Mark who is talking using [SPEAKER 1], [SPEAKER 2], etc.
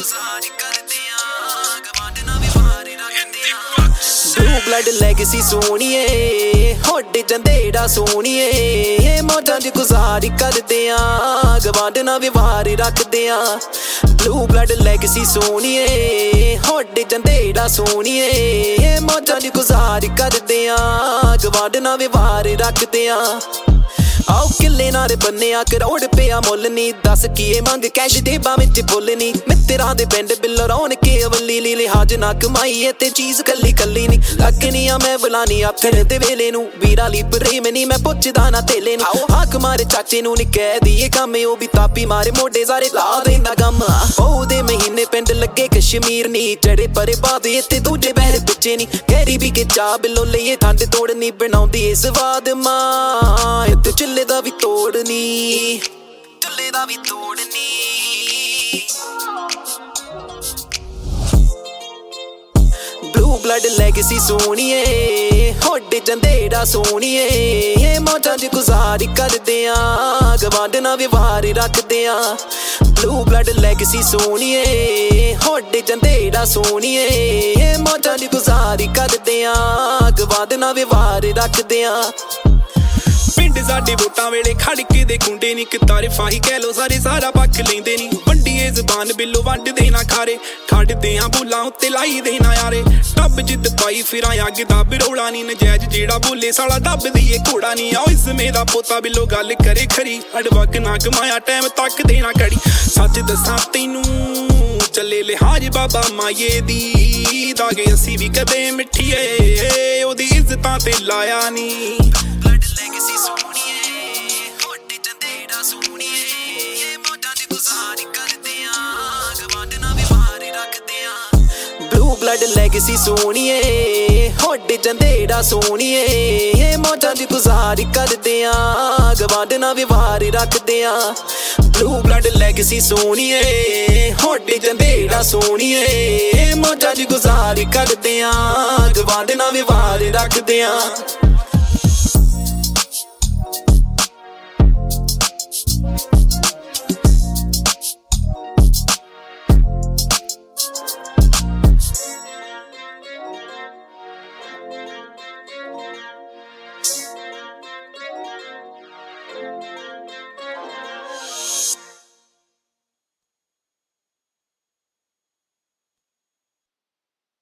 [SPEAKER 1] Blue blood legacy सोनिए होडे जंदेड़ा सोनिए मौजां च गुजारी करदे आ गवांढना व्यवहार रखदे आ Blue blood legacy सोनिए होडे जंदेड़ा सोनिए मौजां च गुजारी करदे आ गवांढना व्यवहार रखदे आ आओ किले नारे बन्ने आ करोड़ पिया मुल नी दस किए मंग कैश देबा विच फुल नी मित्तरां दे पिंड बिल्लो रौन के अवली ली लिहाज ना कमाई ते चीज कल्ली कल्ली नी लगनी आ मैं बुलानी आखण दे वेले नू वीरा ली प्रेम नी मैं पुछदा ना तेले नू हाक मारे चाचे नू नी कह दीए काम ओ भी तापी मारे मोढे सारे ला देंदा गम ओ दे महीने पिंड लगे कश्मीर नी चढ़े परे बाद इत्ते दूजे बहर पिछे नी गहरी भी के चा बिल्लो लईए ठंड तोड़नी बनाउंदी इस स्वाद मां इत्ते चुल्ले दा भी तोड़नी चुल्ले दा भी तोड़नी Blue blood legacy सोनिए होडे जंदेड़ा सोनिए मौजां च गुजारी करदे आ गवांढना व्यवहार रखदे आ Blue blood legacy सोनिए होडे जंदेड़ा सोनिए मौजां च गुजारी करदे आ गवांढना व्यवहार रखदे आ पिंड साडे वोटां वेले खड़ के दे कुंडे नी कितारे फाही कह लो सारे सारा पक्ख लेंदे नी वंडिए जबान बिल्लो वंड देना खारे खड़दे आ बोलां उत्ते लाई देना यारे टब जिद पाई फिरां अग दा बिरौला नी नजैज जेड़ा बोले साला डब दीए घोड़ा नी आओ इस मेरा पोता बिल्लो गल करे खरी अड़वक ना कमाया टाइम तक देना कड़ी सच दसां तैनू चले लिहाज बाबा माये दी दागे असी भी कदे मिठिए ओदी इज्जतां ते लाया नी Blue blood legacy सोनिए होडे जंदेड़ा सोनिए मौजां च गुजारी करदे आ गवांढना व्यवहार रखदे आ Blue blood legacy सोनिए होडे जंदेड़ा सोनिए मौजां च गुजारी करदे आ गवांढना व्यवहार रखदे आ